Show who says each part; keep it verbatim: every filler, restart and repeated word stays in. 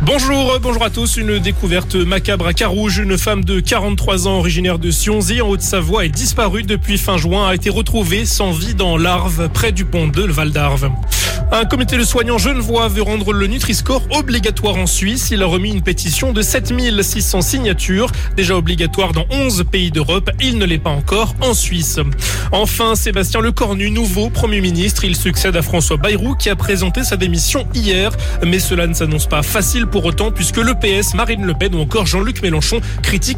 Speaker 1: Bonjour, bonjour à tous. Une découverte macabre à Carouge. Une femme de quarante-trois ans originaire de Sionzy en Haute-Savoie est disparue depuis fin juin, a été retrouvée sans vie dans l'Arve, près du pont de Val d'Arve. Un comité de soignants genevois veut rendre le Nutri-Score obligatoire en Suisse. Il a remis une pétition de sept mille six cents signatures, déjà obligatoire dans onze pays d'Europe. Il ne l'est pas encore en Suisse. Enfin, Sébastien Lecornu, nouveau Premier ministre. Il succède à François Bayrou qui a présenté sa démission hier. Mais cela ne s'annonce pas facile pour autant puisque le P S, Marine Le Pen ou encore Jean-Luc Mélenchon critiquent